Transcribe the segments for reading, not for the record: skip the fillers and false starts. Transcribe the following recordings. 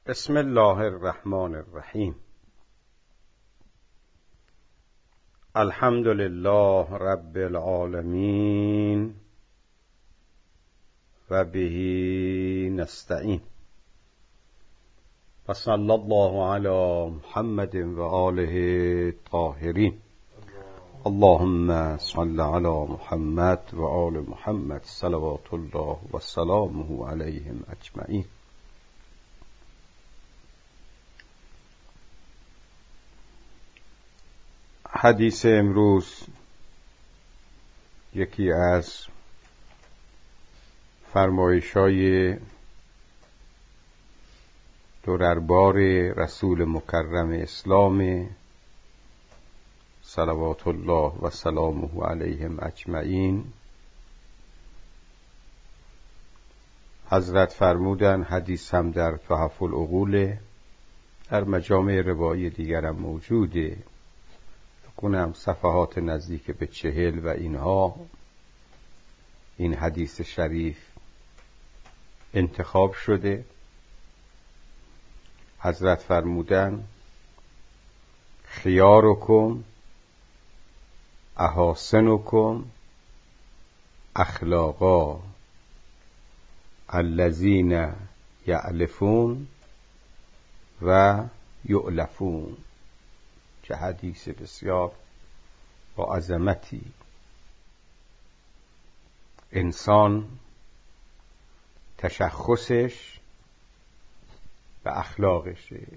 بسم الله الرحمن الرحیم. الحمد لله رب العالمین و به نستعین و صلی الله علی محمد و آله الطاهرین. اللهم صل علی محمد و آل محمد صلوات الله و سلامه علیهم اجمعین. حدیث امروز یکی از فرمایش‌های دربار رسول مکرم اسلام صلوات الله و سلامه علیهم اجمعین. حضرت فرمودن حدیث هم در تحف العقول، در مجامع روایی دیگر هم موجوده، کنم صفحات نزدیک به 40 و اینها این حدیث شریف انتخاب شده. حضرت فرمودن خیارکم احاسنکم اخلاقا الذین یألفون و یؤلفون. چه حدیث بسیار با عظمتی. انسان تشخصش به اخلاقشه.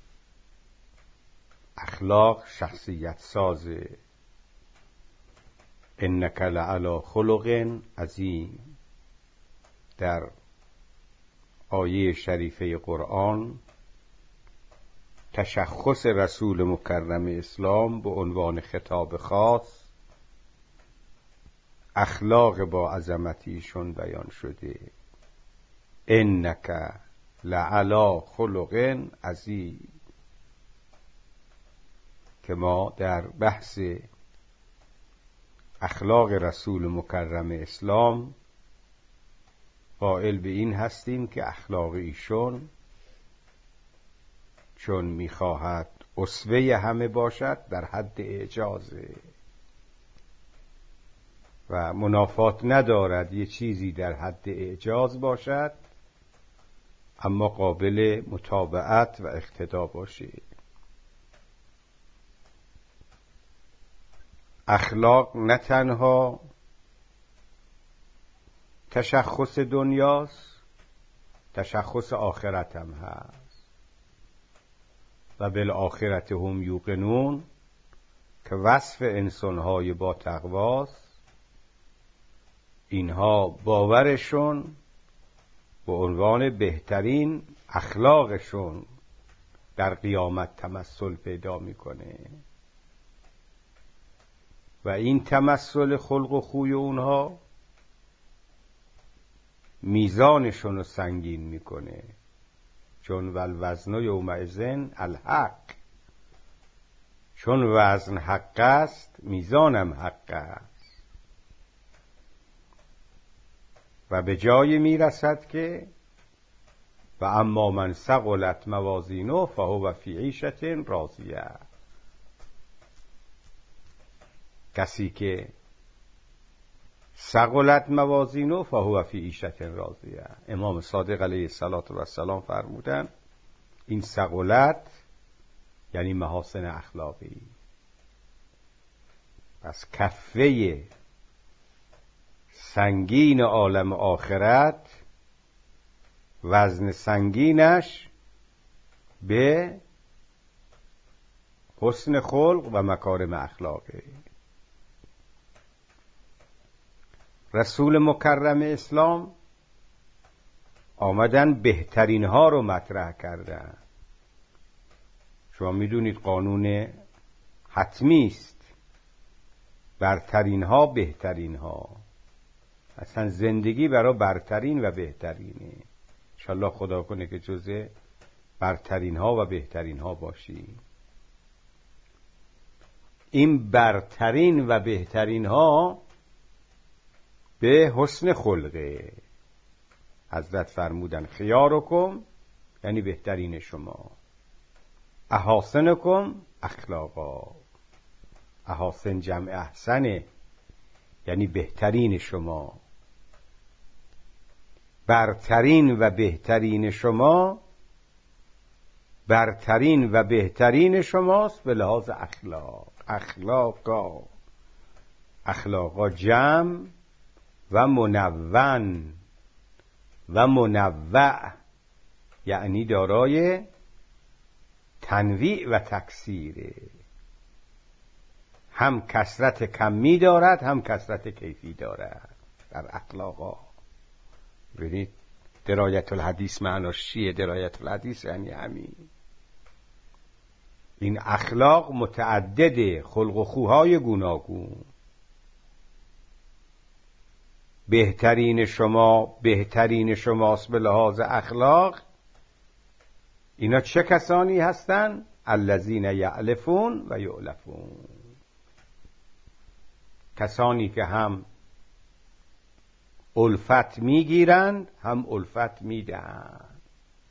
اخلاق شخصیت سازه. انک لعلی خلق عظیم. در آیه شریفه قرآن تشخص رسول مکرم اسلام به عنوان خطاب خاص اخلاق با عظمتیشون بیان شده. انک لعلی خلق عظیم. که ما در بحث اخلاق رسول مکرم اسلام قائل به این هستیم که اخلاق ایشون چون میخواهد اسوه همه باشد در حد اعجازه و منافات ندارد یه چیزی در حد اعجاز باشد اما قابل متابعت و اقتدا باشه. اخلاق نه تنها تشخص دنیاست، تشخص آخرت هم هست. و بالآخرت هم یوقنون که وصف انسانهای با تقواست. اینها باورشون به عنوان بهترین اخلاقشون در قیامت تمثل پیدا میکنه و این تمثل خلق و خوی اونها میزانشون رو سنگین میکنه. چون والوزن یومئذ الحق. چون وزن حق است میزانم حق است. و به جای میرسد که و اما من ثقلت موازینه فهو فی عیشة راضیه. کسی که ثقلت موازینه فهو فی عیشة راضیه. امام صادق علیه السلام فرمودن این ثقلت یعنی محاسن اخلاقی. پس کفه سنگین عالم آخرت وزن سنگینش به حسن خلق و مکارم اخلاقه. رسول مکرم اسلام آمدن بهترین ها رو مطرح کردن. شما میدونید قانون حتمی است، برترین ها بهترین ها. اصلا زندگی برای برترین و بهترینه. انشالله خدا کنه که جزء برترین ها و بهترین ها باشی. این برترین و بهترین ها به حسن خلقه. حضرت فرمودن خیارکم یعنی بهترین شما. احاسنکم اخلاقا، احاسن جمع احسنه یعنی بهترین شما. برترین و بهترین شما، برترین و بهترین شماست به لحاظ اخلاق. اخلاقا جمع و منون و منوع یعنی دارای تنویع و تکثیره، هم کثرت کمی دارد هم کثرت کیفی دارد در اخلاقا. ببینید درایت الحدیث معناش چیه؟ درایت الحدیث یعنی همین. این اخلاق متعدده، خلق و خوهای گوناگون. بهترین شما بهترین شماست به لحاظ اخلاق. اینا چه کسانی هستند؟ الذین یألفون و یؤلفون، کسانی که هم الفت میگیرند هم الفت میدهند،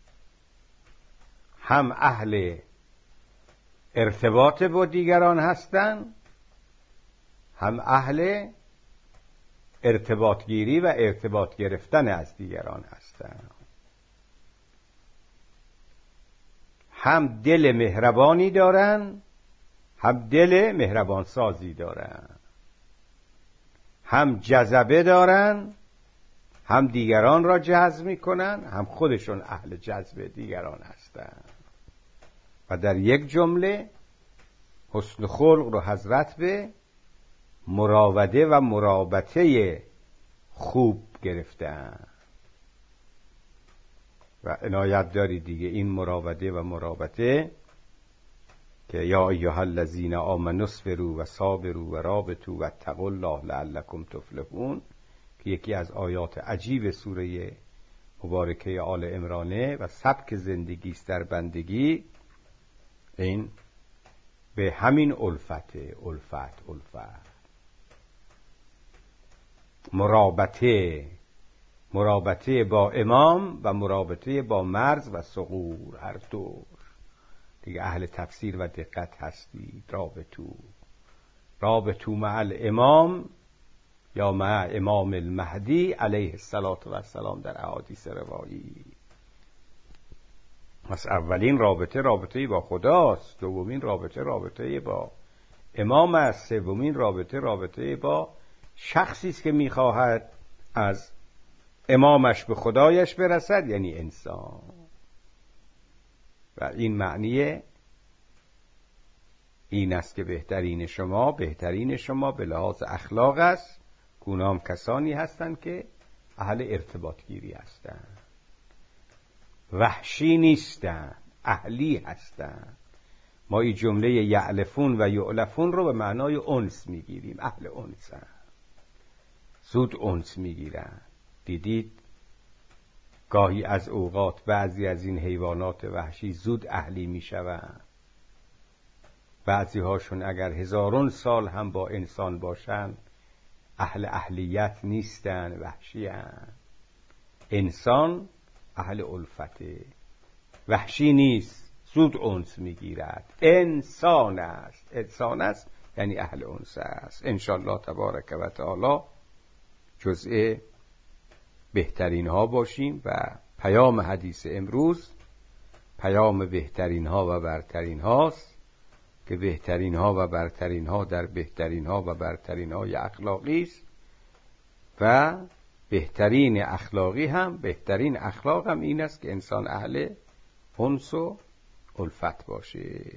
هم اهل ارتباط با دیگران هستند هم اهل ارتباط گیری و ارتباط گرفتن از دیگران هستند. هم دل مهربانی دارند هم دل مهربان سازی دارند، هم جذبه دارند هم دیگران را جذب میکنن، هم خودشون اهل جذب دیگران هستند. و در یک جمله حسن خلق رو حضرت به مراوده و مرابطه خوب گرفتن و عنایت دارید دیگه این مراوده و مرابطه که یا ایها الذین آمنوا اصبروا و صابروا و رابطوا واتقوا الله لعلکم تفلحون که یکی از آیات عجیب سوره مبارکه آل عمرانه و سبک زندگی است در بندگی. این به همین الفت مرابطه با امام و مرابطه با مرز و صغور، هر دو دیگه اهل تفسیر و دقت هستید. رابطو مع الامام یا مع امام المهدی علیه السلام در احادیث روایی. پس اولین رابطه با خداست، دومین رابطه با امام است، سومین رابطه با شخصی است که میخواهد از امامش به خدایش برسد، یعنی انسان. و این معنی این است که بهترین شما به لحاظ اخلاق است. گونام کسانی هستند که اهل ارتباط گیری هستند، وحشی نیستند، اهلی هستند. ما این جمله یألفون و یؤلفون رو به معنای انس میگیریم. اهل انسن، زود انس میگیرن. دیدید گاهی از اوقات بعضی از این حیوانات وحشی زود اهلی میشوند، بعضی هاشون اگر هزاران سال هم با انسان باشن اهلیت نیستن، وحشی هن. انسان اهل الفته، وحشی نیست، زود انس میگیرد. انسان است یعنی اهل انس است. انشالله تبارک و تعالی جزء بهترین ها باشیم و پیام حدیث امروز پیام بهترین ها و برترین هاست که بهترین ها و برترین ها در بهترین ها و برترین های اخلاقی است و بهترین اخلاق هم این است که انسان اهل انس و الفت باشه.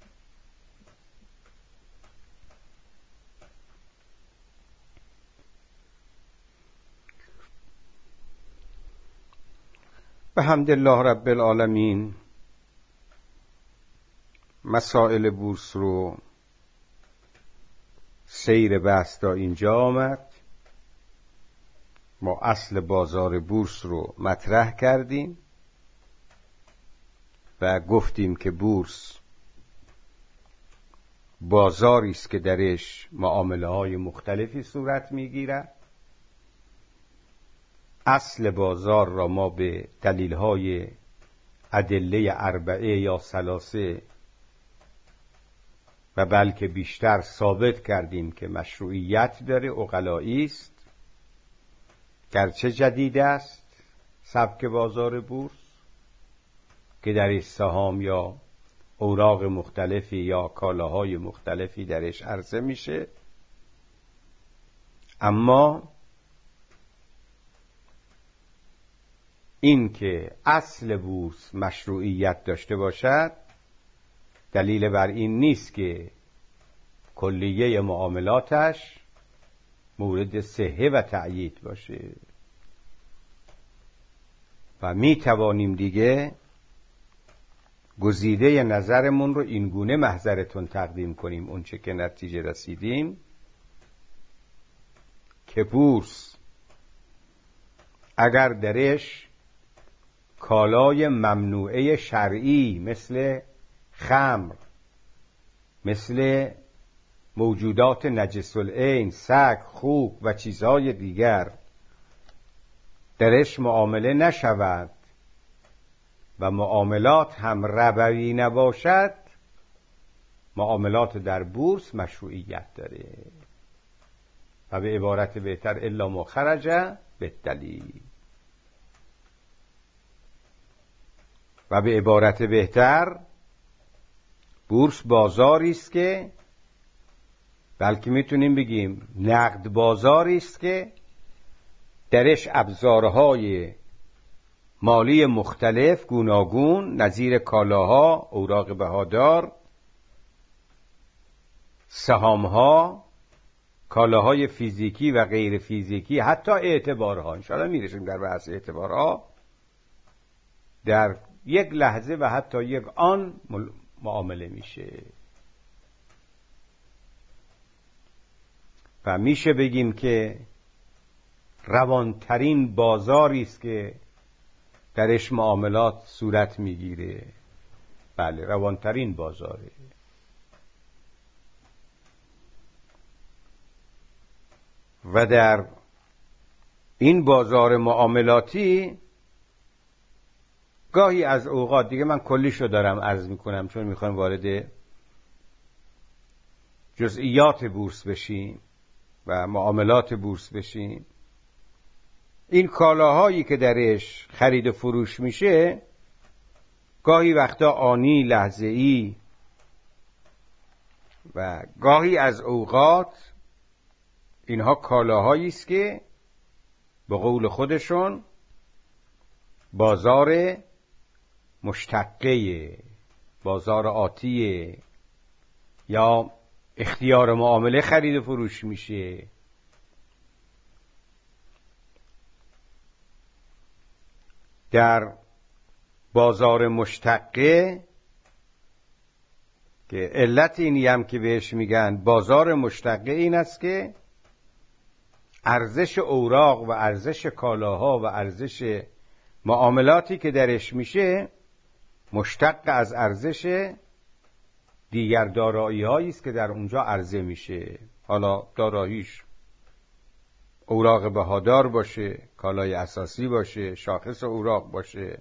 بحمدالله رب العالمین مسائل بورس رو سیر بحث تا اینجا آمد. ما اصل بازار بورس رو مطرح کردیم و گفتیم که بورس بازاری است که درش معامله های مختلفی صورت میگیرد. اصل بازار را ما به دلیل های ادله اربعه یا ثلاثه و بلکه بیشتر ثابت کردیم که مشروعیت داره، عقلایی است، گرچه جدید است سبک بازار بورس که در سهام یا اوراق مختلفی یا کالاهای مختلفی درش عرضه میشه، اما این که اصل بورس مشروعیت داشته باشد دلیل بر این نیست که کلیه معاملاتش مورد صحه و تأیید باشه و می توانیم دیگه گزیده نظرمون رو این گونه محضرتون تقدیم کنیم، اون چه که نتیجه رسیدیم که بورس اگر درش کالای ممنوعه شرعی مثل خمر، مثل موجودات نجس العین، سگ، خوک و چیزهای دیگر درش معامله نشود و معاملات هم ربوی نباشد، معاملات در بورس مشروعیت داره و به عبارت بهتر الا ما خرج بالدلیل. و به عبارت بهتر بورس بازاری است که بلکه میتونیم بگیم نقد بازاری است که درش ابزارهای مالی مختلف گوناگون نظیر کالاها، اوراق بهادار، سهامها، کالاهای فیزیکی و غیر فیزیکی، حتی اعتبارها، انشاءالله میرسیم در بحث اعتبارها، در یک لحظه و حتی یک آن معامله میشه و میشه بگیم که روانترین بازاری است که درش معاملات صورت میگیره. بله، روانترین بازاره. و در این بازار معاملاتی گاهی از اوقات، دیگه من کلیشو دارم عرض میکنم چون میخوایم وارد جزئیات بورس بشیم و معاملات بورس بشیم، این کالاهایی که درش خرید و فروش میشه گاهی وقتا آنی، لحظه‌ای و گاهی از اوقات اینها کالاهایی است که به قول خودشون بازار مشتقه، بازار آتیه، یا اختیار معامله خرید و فروش میشه. در بازار مشتقه که علت اینی هم که بهش میگن بازار مشتقه این است که ارزش اوراق و ارزش کالاها و ارزش معاملاتی که درش میشه مشتق از ارزش دیگر دارایی هایی است که در اونجا عرضه میشه. حالا داراییش اوراق بهادار باشه، کالای اساسی باشه، شاخص اوراق باشه.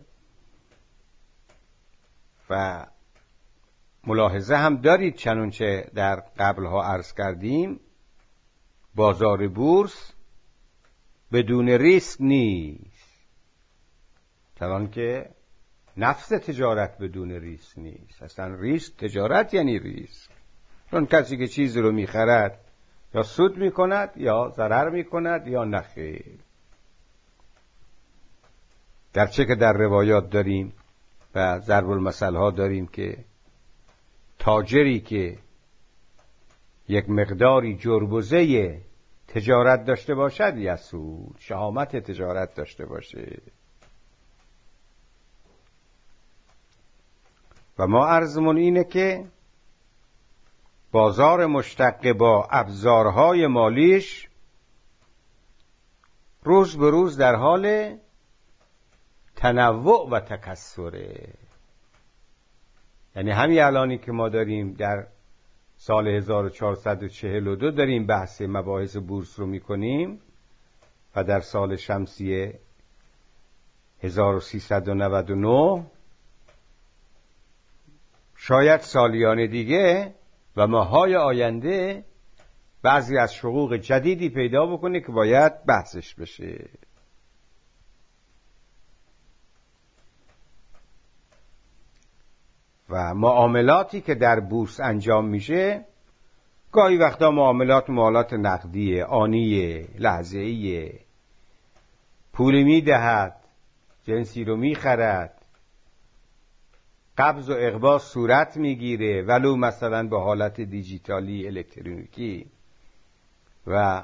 و ملاحظه هم دارید چنانچه در قبلها عرض کردیم بازار بورس بدون ریسک نیست، چنان که نفس تجارت بدون ریسک نیست. اصلا ریسک، تجارت یعنی ریسک، چون کسی که چیزی رو میخرد یا سود میکند یا ضرر میکند یا نخیر. گرچه که در روایات داریم و ضرب المثل ها داریم که تاجری که یک مقداری جربوزه تجارت داشته باشد یسود، شهامت تجارت داشته باشه. و ما عرضمون اینه که بازار مشتق با ابزارهای مالیش روز به روز در حال تنوع و تکثره. یعنی همین الانی که ما داریم در سال 1442 داریم بحث مباحث بورس رو میکنیم و در سال شمسی 1399 شاید سالیان دیگه و ماهای آینده بعضی از حقوق جدیدی پیدا بکنه که باید بحثش بشه. و معاملاتی که در بورس انجام میشه گاهی وقتا معاملات نقدیه، آنیه، لحظه‌ایه، پول میدهد، جنسی رو میخرد، قبض و اقباض صورت میگیره ولو مثلا به حالت دیجیتالی الکترونیکی و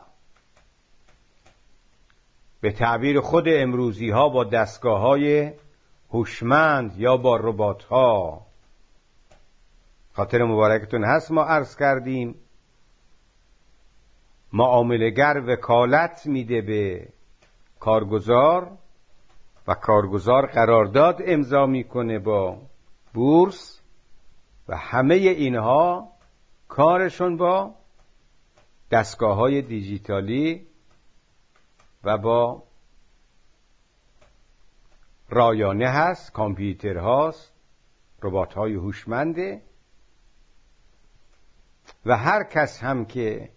به تعبیر خود امروزی ها با دستگاه های هوشمند یا با ربات ها. خاطر مبارکتون هست ما عرض کردیم معامله‌گر وکالت میده به کارگزار و کارگزار قرارداد امضا میکنه با بورس و همه اینها کارشون با دستگاه‌های دیجیتالی و با رایانه هست، کامپیوتر هاست، ربات‌های هوشمنده و هر کس هم که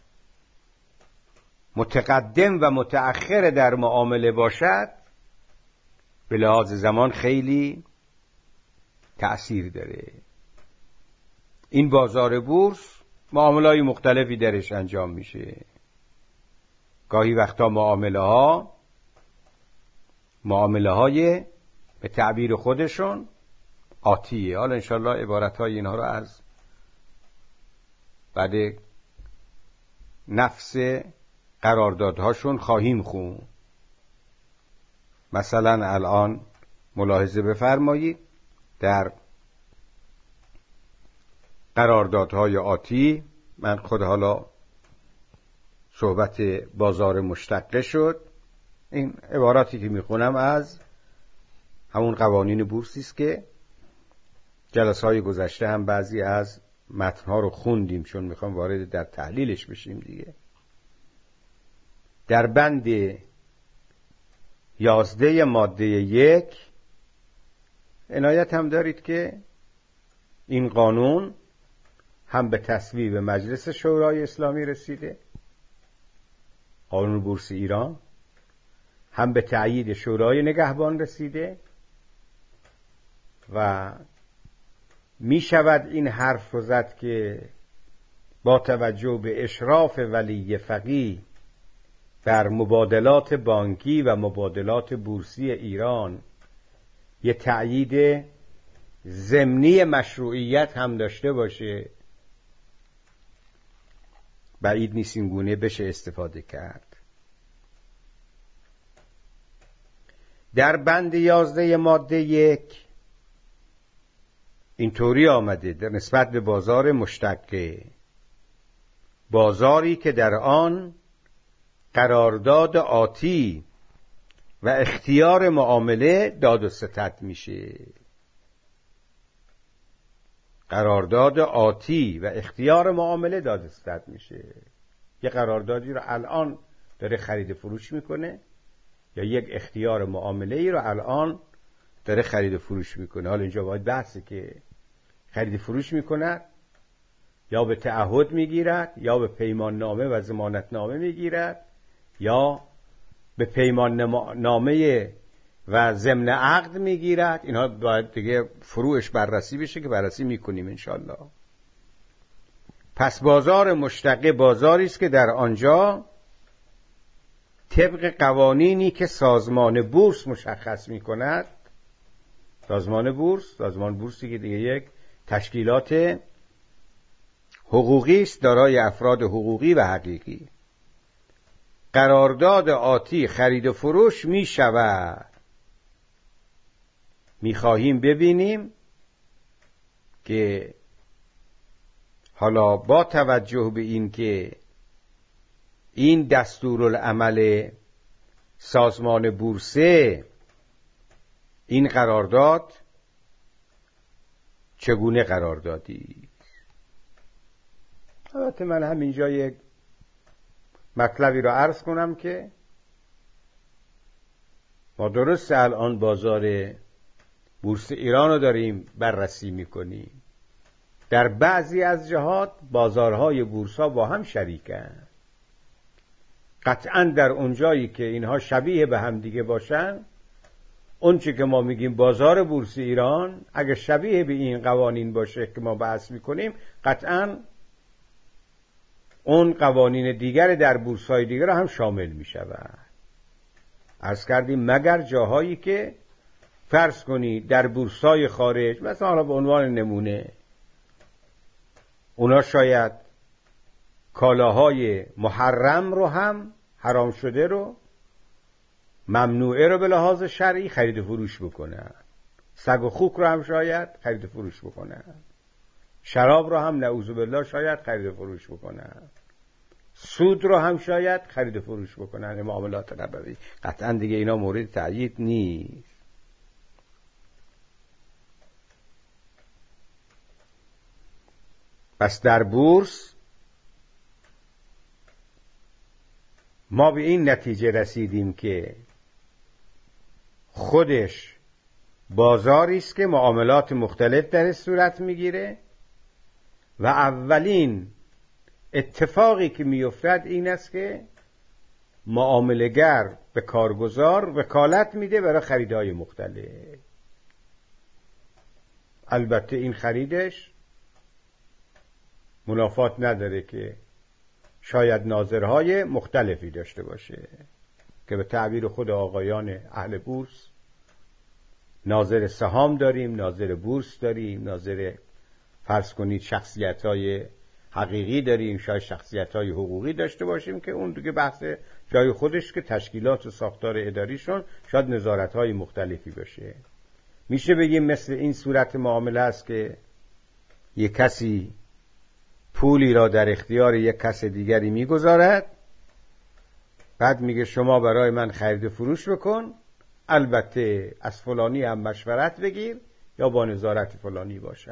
متقدم و متأخر در معامله باشد به لحاظ زمان خیلی تأثیر داره. این بازار بورس معامله‌های مختلفی درش انجام میشه. گاهی وقتا معامله‌های به تعبیر خودشون آتیه. حالا انشالله عبارت‌های اینها رو از بعد نفس قراردادهاشون خواهیم خون. مثلا الان ملاحظه بفرمایید در قراردادهای آتی، من خود حالا صحبت بازار مشتقه شد، این عباراتی که میخونم از همون قوانین بورسی است که جلسه‌های گذشته هم بعضی از متن‌ها رو خوندیم چون میخوام وارد در تحلیلش بشیم دیگه. در بند 11 ماده 1 عنایت هم دارید که این قانون هم به تصویب مجلس شورای اسلامی رسیده، قانون بورس ایران، هم به تأیید شورای نگهبان رسیده و می شود این حرف رو زد که با توجه به اشراف ولی فقیه بر مبادلات بانکی و مبادلات بورسی ایران یه تأیید ضمنی مشروعیت هم داشته باشه، بعید نیست این گونه بشه استفاده کرد. در بند 11 ماده 1 اینطوری آمده در نسبت به بازار مشتقه: بازاری که در آن قرارداد آتی و اختیار معامله داد و ستد میشه. قرارداد آتی و اختیار معامله داد و ستد میشه. یه قراردادی رو الان داره خرید فروش میکنه یا یک اختیار معامله ای رو الان داره خرید فروش میکنه. حالا اینجا باید بحثه که خرید فروش میکند یا به تعهد میگیرد یا به پیمان نامه و ضمانت نامه میگیرد یا به پیمان نامه و ضمن عقد میگیرد. اینها باید دیگه فروعش بررسی بشه که بررسی میکنیم انشالله. پس بازار مشتقه بازاری است که در آنجا طبق قوانینی که سازمان بورس مشخص میکند، سازمان بورسی که دیگه یک تشکیلات حقوقی است دارای افراد حقوقی و حقیقی، قرارداد آتی خرید و فروش می شود. می خواهیم ببینیم که حالا با توجه به این که این دستورالعمل سازمان بورسه، این قرارداد چگونه قراردادی؟ البته من همینجا یک مطلبی رو عرض کنم که ما درست الان بازار بورس ایران رو داریم بررسی میکنیم، در بعضی از جهات بازارهای بورسا با هم شریکن. قطعا در اونجایی که اینها شبیه به هم دیگه باشن، اون چی که ما میگیم بازار بورس ایران اگه شبیه به این قوانین باشه که ما بحث میکنیم، قطعا اون قوانین دیگر در بورس‌های دیگر هم شامل میشود. عرض کردیم مگر جاهایی که فرض کنی در بورس‌های خارج، مثلا حالا به عنوان نمونه اونا شاید کالاهای محرم رو هم، حرام شده رو، ممنوعه رو به لحاظ شرعی خرید و فروش بکنن. سگ و خوک رو هم شاید خرید و فروش بکنن. شراب رو هم نعوذ بالله شاید خرید و فروش بکنن. سود رو هم شاید خرید و فروش بکنن. معاملات ربوی قطعا دیگه اینا مورد تأیید نیست. پس در بورس ما به این نتیجه رسیدیم که خودش بازاری است که معاملات مختلف در صورت میگیره و اولین اتفاقی که میافتد این است که معامله‌گر به کارگزار وکالت میده برای خریدهای مختلف. البته این خریدش منافات نداره که شاید ناظرهای مختلفی داشته باشه که به تعبیر خود آقایان اهل بورس ناظر سهام داریم، ناظر بورس داریم، ناظر فرض کنید شخصیت‌های حقیقی داریم، شاید شخصیت‌های حقوقی داشته باشیم که اون دیگه بحث جای خودش که تشکیلات و ساختار اداریشون شاید نظارت‌های مختلفی باشه. میشه بگیم مثل این صورت معامله است که یک کسی پولی را در اختیار یک کس دیگری میگذارد، بعد میگه شما برای من خرید و فروش بکن، البته از فلانی هم مشورت بگیر یا با نظارت فلانی باشه.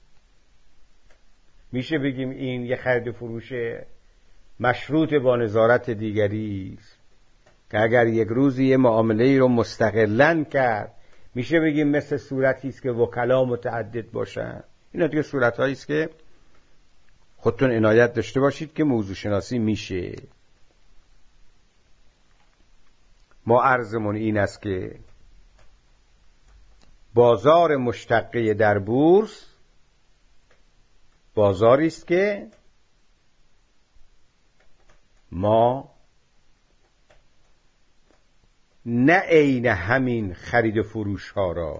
میشه بگیم این یه خرید و فروش مشروط با نظارت دیگری است که اگر یک روزی یه معامله‌ای رو مستقلاً کرد، میشه بگیم مثل صورتی است که وکلا متعدد باشن. اینا دیگه صورت‌هایی است که خودتون عنایت داشته باشید که موضوع شناسی میشه. ما عرضمون این است که بازار مشتقه در بورس بازاری است که ما نه عین همین خرید و فروش ها را،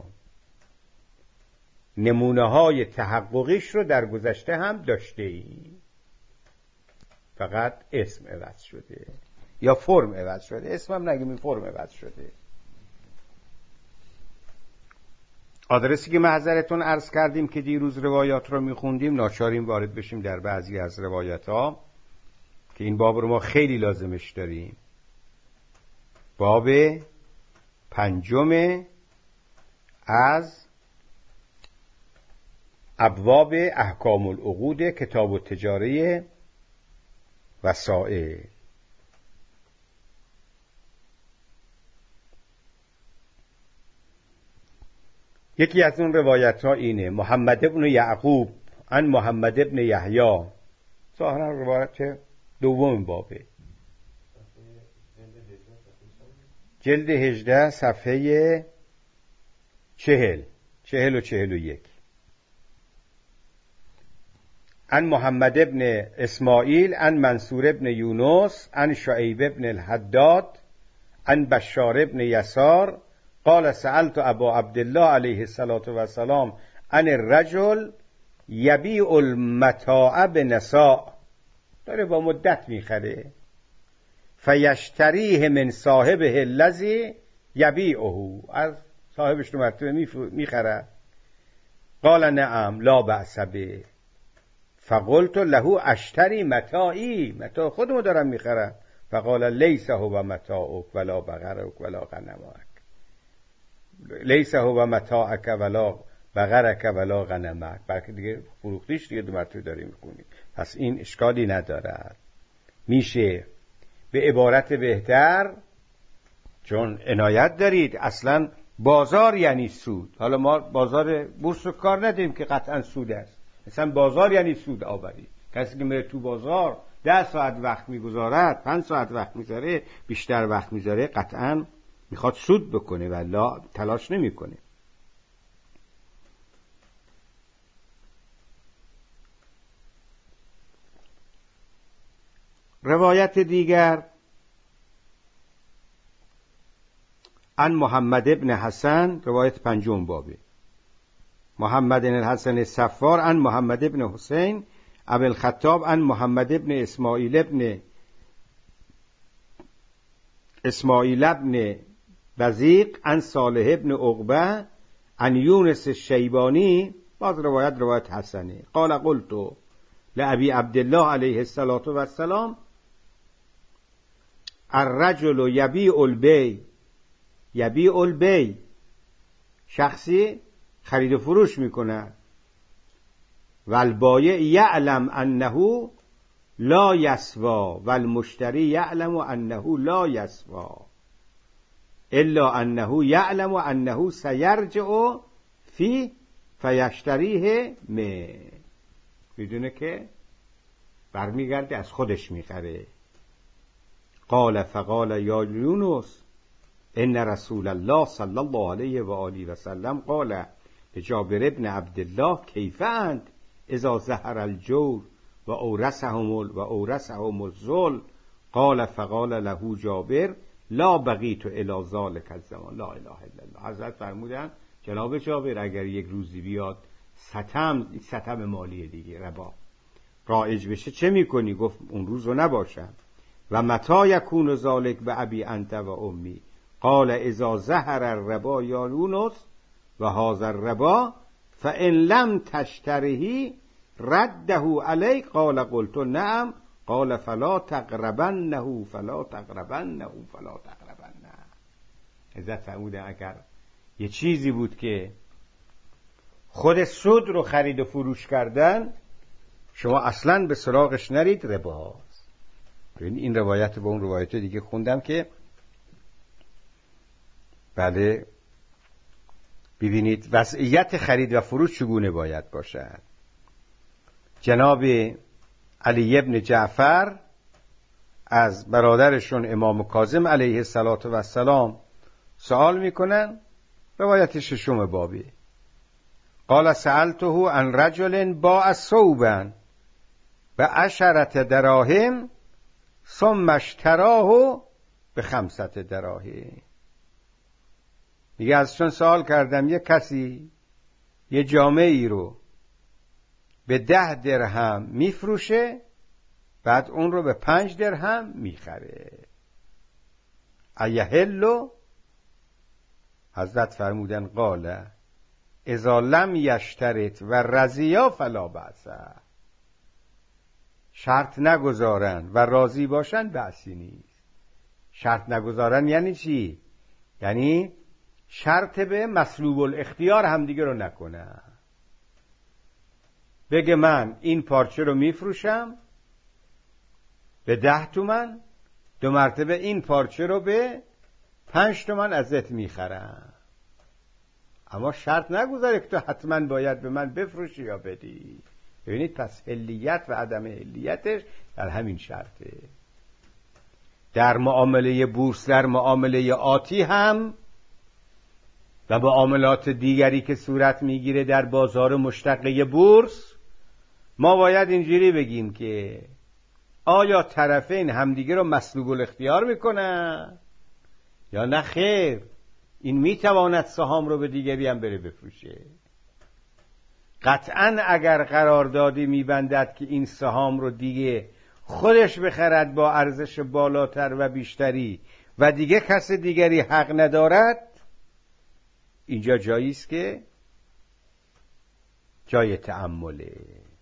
نمونه های تحققیش رو در گذشته هم داشته ایم، فقط اسم عوض شده یا فرم عوض شده. اسم هم نگیم، فرم عوض شده. آدرسی که محضرتون عرض کردیم که دیروز روایات رو میخوندیم، ناچاریم وارد بشیم در بعضی از روایات ها که این باب رو ما خیلی لازمش داریم. باب 5 از ابواب احکام العقود کتاب التجاره وسائل. یکی از اون روایت ها اینه: محمد ابن یعقوب عن محمد ابن یحیی. ظاهرا روایت دوم بابه، جلد 18 صفحه 40 و 41. عن محمد ابن اسماعیل عن منصور ابن یونس عن شعیب ابن الحداد عن بشار ابن یسار قال سألت ابا عبدالله علیه السلام عن الرجل یبیع المتاع بنساء، داره با مدت میخره، فیشتریه من صاحبه الذی یبیعه، از صاحبش رو مرتبه میخره. قال نعم لا بأس به. فقلت له اشتری متاعی، متاع خودمو دارم میخرم. فقال لیس هو متاعک ولا بقرک ولا غنمک، لیس هو متاعک ولا بقرک ولا غنمک. بلکه دیگه فروختیش دیگه دو مرتبه داری میخونی، پس این اشکالی ندارد. میشه به عبارت بهتر، چون عنایت دارید اصلا بازار یعنی سود. حالا ما بازار بورس رو کار نداریم که قطعا سود است، مثلا بازار یعنی سود آوری. کسی که میره تو بازار 10 ساعت وقت میگذارد، 5 ساعت وقت میذاره، بیشتر وقت میذاره، قطعاً میخواد سود بکنه ولی تلاش نمیکنه. روایت دیگر عن محمد ابن حسن، روایت 5 بابه، محمد بن الحسن الصفار عن محمد ابن حسین ابو الخطاب عن محمد ابن اسماعیل ابن بزیق عن صالح ابن عقبه عن یونس الشیبانی، باز روایت حسنه. قال قلت لأبی عبدالله علیه السلام الرجل یبیع البیع، شخصی خرید و فروش میکنه، والبایع یعلم انه لا یسوا والمشتری یعلم انه لا یسوا الا انه یعلم انه سیرجع فی فیشتریه میدونه که برمیگرده از خودش میخره. قال فقال یا یونس ان رسول الله صلی الله علیه و آله و سلم قال لجابر ابن عبدالله کیف انت اذا ظهر الجور و اورثهم الذل. قال فقال له جابر لا بقیت الی ذلک الزمان لا اله الا الله. حضرت فرمودن جناب جابر اگر یک روزی بیاد ستم مالی دیگه ربا رایج بشه چه میکنی؟ گفت اون روز رو نباشم. و متی یکون ذلک به ابی انت و امی. قال اذا ظهر الربا یا یونس و هذا الربا فان لم تشتره رده علی. قال قلت نعم. قال فلا تقربنه. حضرت فرمودن اگر یه چیزی بود که خود سود رو خرید و فروش کردن، شما اصلاً به سراغش نرید، رباست. این روایت با اون روایت دیگه خوندم که بله ببینید وضعیت خرید و فروش چگونه باید باشد. جناب علی ابن جعفر از برادرشون امام کاظم علیه السلام سوال میکنن، روایت 6 بابی. قال سألته عن رجل باع ثوبا ب10 دراهم ثم اشتراه ب5 دراهم. میگه ازشون سوال کردم یه کسی یه جامعه ای رو به 10 درهم میفروشه، بعد اون رو به 5 درهم میخره، ایهلو؟ حضرت فرمودن قال اذا لم یشترط و رضیا فلا بأس. شرط نگذارن و راضی باشن بأسی نیست. شرط نگذارن یعنی چی؟ یعنی شرط به مسلوب الاختیار همدیگه رو نکنن. بگه من این پارچه رو میفروشم به 10 تومن، 2 مرتبه این پارچه رو به 5 تومن ازت میخرم، اما شرط نگذاره که تو حتما باید به من بفروشی یا بدی. ببینید پس حلیت و عدم حلیتش در همین شرطه. در معامله بورس، در معامله آتی هم و معاملات دیگری که صورت میگیره در بازار مشتقه بورس، ما باید اینجوری بگیم که آیا طرفین همدیگه رو مسلوب الاختیار میکنن یا نه خیر، این میتواند سهام رو به دیگری هم بره بفروشه. قطعاً اگر قراردادی میبندد که این سهام رو دیگه خودش بخرد با ارزش بالاتر و بیشتری و دیگه کس دیگری حق ندارد، اینجا جایی است که جای تأمله.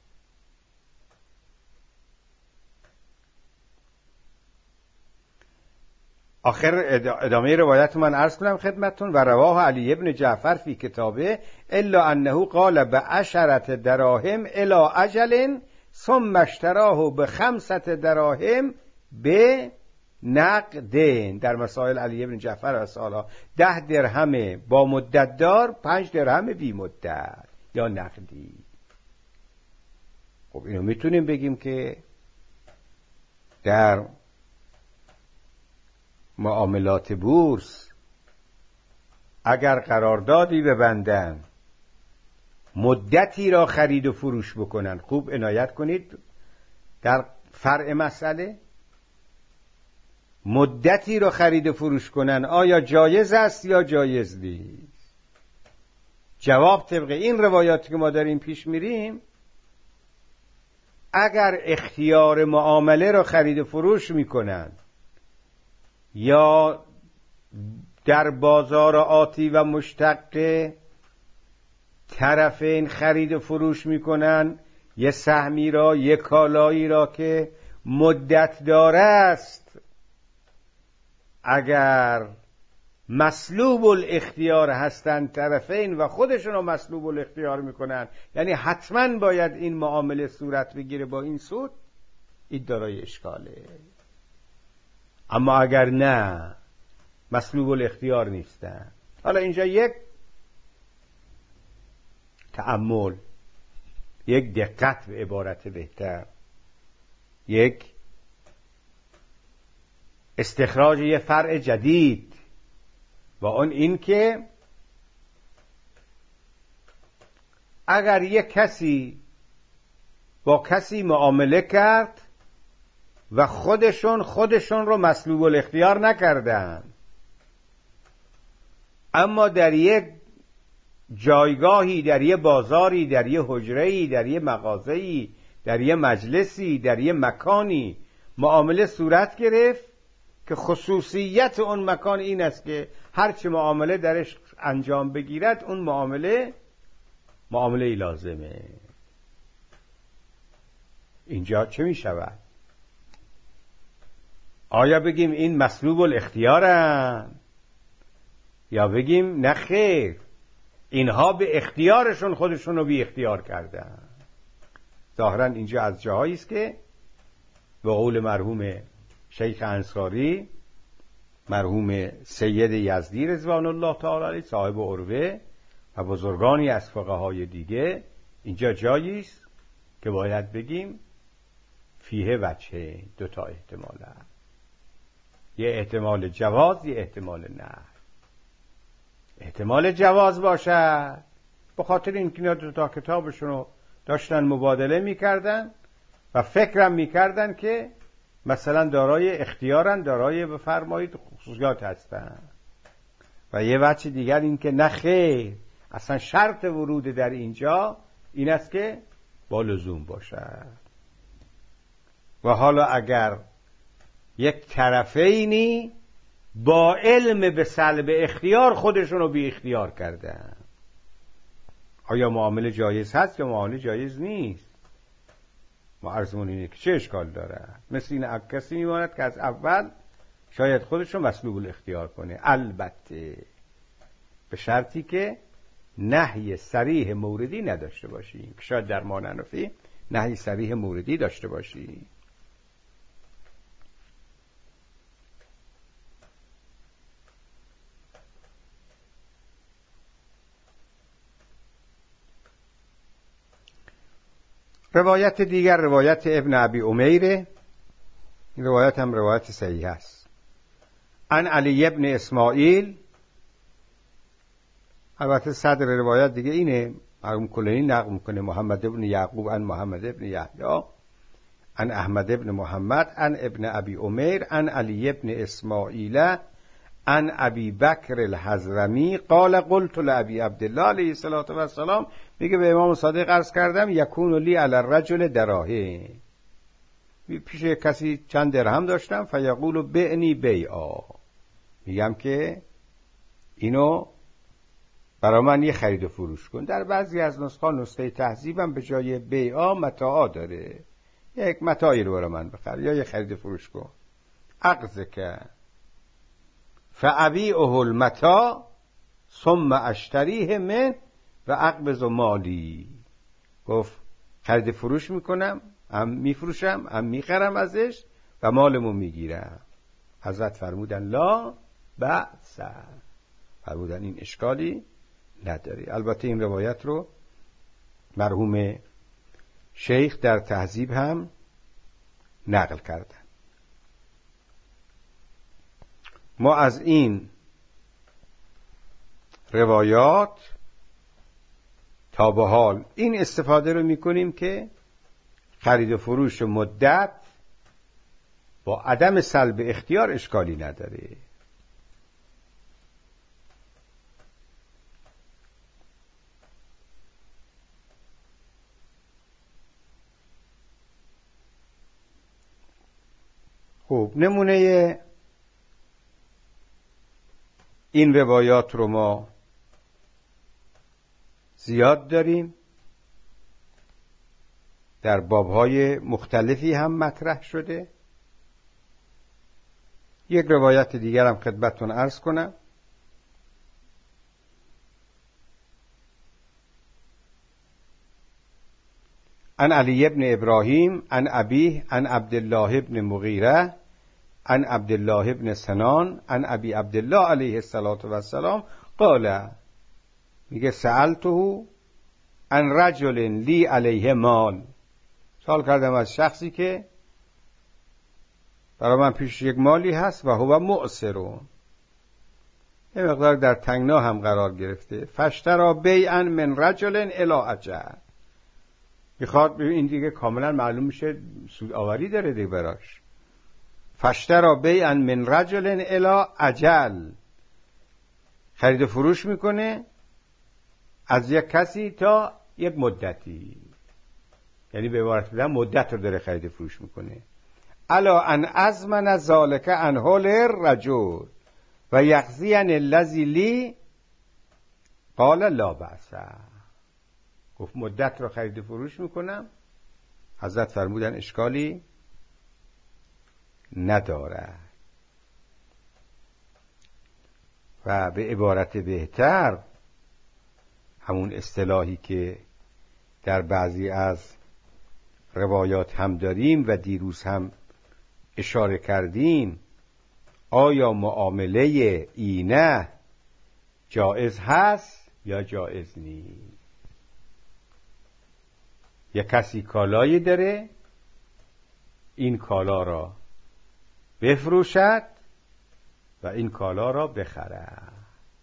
آخر ادامه روایت من عرض کنم خدمتون. و رواه علی ابن جعفر فی کتابه الا انه قال ب10 دراهم الی اجل ثم اشتراه ب5 دراهم به نقدین. در مسائل علی ابن جعفر و سالا 10 درهم با مدت دار، 5 درهم بی مدت یا نقدی. خب اینو میتونیم بگیم که در معاملات بورس اگر قراردادی ببندن، مدتی را خرید و فروش بکنن، خوب عنایت کنید در فرع مسئله، مدتی را خرید و فروش کنن، آیا جایز است یا جایز نیست؟ جواب طبق این روایاتی که ما داریم پیش میریم، اگر اختیار معامله را خرید و فروش میکنن یا در بازار آتی و مشتق طرفین خرید و فروش میکنن یه سهمی را، یه کالایی را که مدت داره است، اگر مسلوب الاختیار هستند طرفین و خودشون رو مسلوب الاختیار میکنن، یعنی حتما باید این معامله صورت بگیره با این سود، این دارای اشکاله. اما اگر نه، مسلوب الاختیار نیستن. حالا اینجا یک تأمل، یک دقت به عبارت بهتر، یک استخراج یه فرع جدید، و اون این که اگر یک کسی با کسی معامله کرد و خودشون رو مسلوب الاختیار نکردن، اما در یک جایگاهی، در یک بازاری، در یک حجره‌ای، در یک مغازه‌ای، در یک مجلسی، در یک مکانی معامله صورت گرفت که خصوصیت اون مکان این است که هرچه معامله درش انجام بگیرد اون معامله لازمه. اینجا چه می شود؟ آیا بگیم این مسلوب الاختیارن یا بگیم نه خیر، اینها به اختیارشون خودشون رو بی اختیار کردن؟ ظاهرا اینجا از جاهایی است که به قول مرحوم شیخ انصاری، مرحوم سید یزدی رضوان الله تعالی علیه، صاحب عروه و بزرگانی از فقهای دیگه، اینجا جایی است که باید بگیم فیه وجه، دو تا احتمال هست، یه احتمال جواز، یه احتمال نه. احتمال جواز باشد به خاطر اینکه اینا دو تا کتابشون رو داشتن مبادله میکردن و فکرم میکردن که مثلا دارای اختیارن، دارای بفرمایید خصوصیات هستن. و یه وجه دیگر این که نه خیر، اصلا شرط ورود در اینجا این است که با لزوم باشد. و حالا اگر یک طرفینی با علم به سلب اختیار خودشون رو بی اختیار کردن، آیا معامله جایز هست یا معامله جایز نیست؟ ما عرضمون اینه که چه اشکال داره؟ مثل این کسی میماند که از اول شاید خودش رو مسلوب الاختیار کنه، البته به شرطی که نهی صریح موردی نداشته باشیم، که شاید در ماننفی نهی صریح موردی داشته باشیم. روایت دیگر روایت ابن ابی امیر، این روایت هم روایت صحیح است. عن علی ابن اسماعیل، البته صدر روایت دیگه اینه، مرحوم کلینی نقل میکنه محمد ابن یعقوب عن محمد ابن یحیی عن احمد ابن محمد عن ابن ابی امیر عن علی ابن اسماعیل عن ابی بکر الحضرمی قال قلت لابی عبدالله علیه الصلاة و السلام، میگه به امام صادق عرض کردم یکون لی علی الرجل دراهم، پیش کسی چند درهم داشتم، فیقول بعنی بیعا، میگم که اینو برای من یه خرید و فروش کن. در بعضی از نسخه تهذیبم به جای بیعا متاعا داره، یک متاعی رو برای من بخر یا یه خرید و فروش کن. اغزک فابیعه المتاع ثم اشتریه من و اقبض مالی، گفت خرید فروش میکنم، هم میفروشم، هم میخرم ازش و مالمو میگیرم. حضرت فرمودن لا بأس، فرمودن این اشکالی نداری. البته این روایت رو مرحوم شیخ در تهذیب هم نقل کردن. ما از این روایات تا به حال این استفاده رو میکنیم که خرید و فروش مدت با عدم سلب اختیار اشکالی نداره. خب نمونه این روایات رو ما زیاد داریم، در بابهای مختلفی هم مطرح شده. یک روایت دیگر هم خدمتتون عرض کنم. عن علی بن ابراهیم عن ابیه عن عبدالله بن مغیره عن عبدالله بن سنان عن ابی عبدالله علیه السلام قال، میگه سألته عن رجل لی علیه مال، سوال کردم از شخصی که برای من پیش یک مالی هست و هو معسر، یه مقدار در تنگنا هم قرار گرفته. فاشتری بیعا من رجل الی اجل، میخواد این دیگه کاملا معلوم میشه سود آوری داره دیگه براش. فاشتری بیعا من رجل الی اجل، خرید و فروش میکنه از یک کسی تا یک مدتی، یعنی به عبارت دیگه مدت رو داره خرید و فروش میکنه. الا ان ازمن ذالک عن حول الرجل و یخزین الذی لی قال لا بأس، گفت مدت رو خرید و فروش میکنم. حضرت فرمودن اشکالی نداره. و به عبارت بهتر همون اصطلاحی که در بعضی از روایات هم داریم و دیروز هم اشاره کردیم، آیا معامله اینه جائز هست یا جائز نیست؟ یک کسی کالایی داره، این کالا را بفروشد و این کالا را بخرد،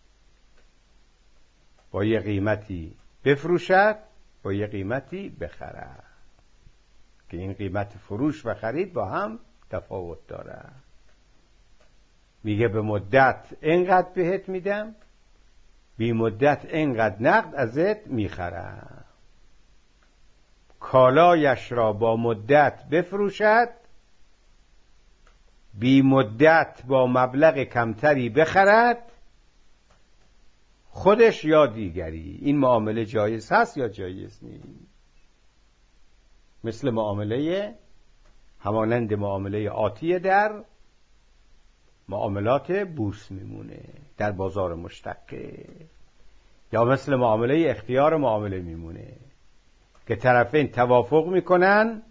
با یه قیمتی بفروشد با یه قیمتی بخرد که این قیمت فروش و خرید با هم تفاوت داره. میگه به مدت اینقدر بهت میدم، بی مدت اینقدر نقد ازت میخرم. کالایش را با مدت بفروشد، بی مدت با مبلغ کمتری بخرد، خودش یا دیگری. این معامله جایز هست یا جایز نیست؟ مثل معامله همانند معامله آتیه در معاملات بورس میمونه، در بازار مشتقه، یا مثل معامله اختیار معامله میمونه که طرفین توافق میکنن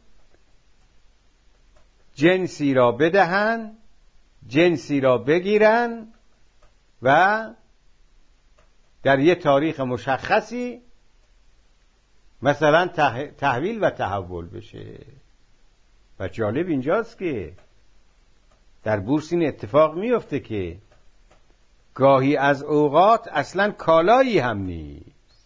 جنسی را بدهن، جنسی را بگیرن و در یه تاریخ مشخصی مثلا تحویل و تحول بشه. و جالب اینجاست که در بورس این اتفاق میفته که گاهی از اوقات اصلا کالایی هم نیست،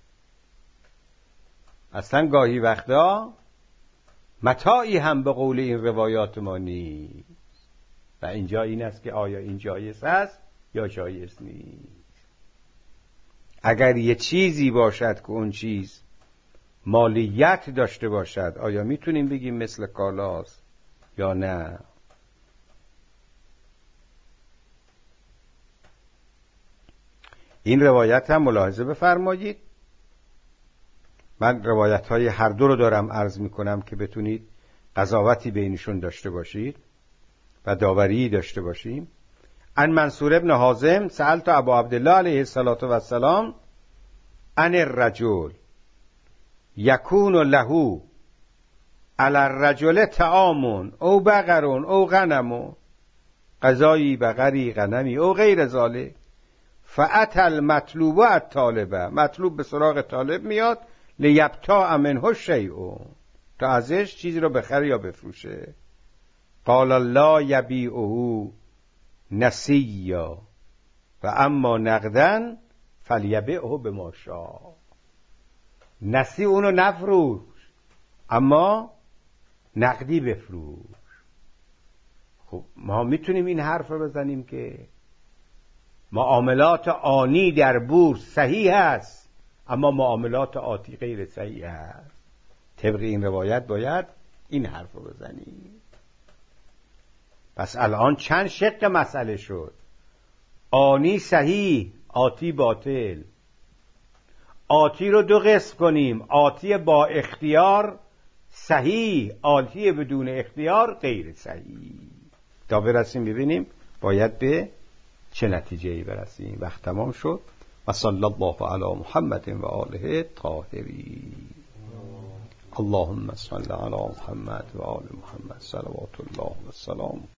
اصلا گاهی وقتا متاعی هم به قول این روایات ما نیست. و اینجا این است که آیا این جایز است یا جایز نیست. اگر یه چیزی باشد که اون چیز مالیت داشته باشد، آیا میتونیم بگیم مثل کالاست یا نه؟ این روایت هم ملاحظه بفرمایید. من روایت های هر دو رو دارم عرض میکنم که بتونید قضاوتی بینشون داشته باشید و داوری داشته باشیم. عن منصور بن حازم سألت ابا عبدالله علیه السلام عن الرجل یکون له علی الرجل طعام او بقر او غنم، غذایی بقری غنمی او غیر ذالک، فأتى المطلوب و الطالب، مطلوب به سراغ طالب میاد، لیبتاع منه شیء، تا ازش چیزی رو بخره یا بفروشه. قال لا یبیعه نسیا و اما نقدن فلیبیعه بما شاء. نسی اونو نفروش، اما نقدی بفروش. خب ما میتونیم این حرف رو بزنیم که معاملات آنی در بورس صحیح است، اما معاملات آتی غیر صحیح است. طبق این روایت باید این حرف رو بزنیم. پس الان چند شق مسئله شد: آنی صحیح، آتی باطل. آتی رو دو قسم کنیم: آتی با اختیار صحیح، آتی بدون اختیار غیر صحیح. تا برسیم ببینیم باید به چه نتیجه‌ای برسیم. وقت تمام شد. و صلی الله علی محمد و آله الطاهرین. اللهم صل علی محمد و آل محمد صلوات الله و سلام.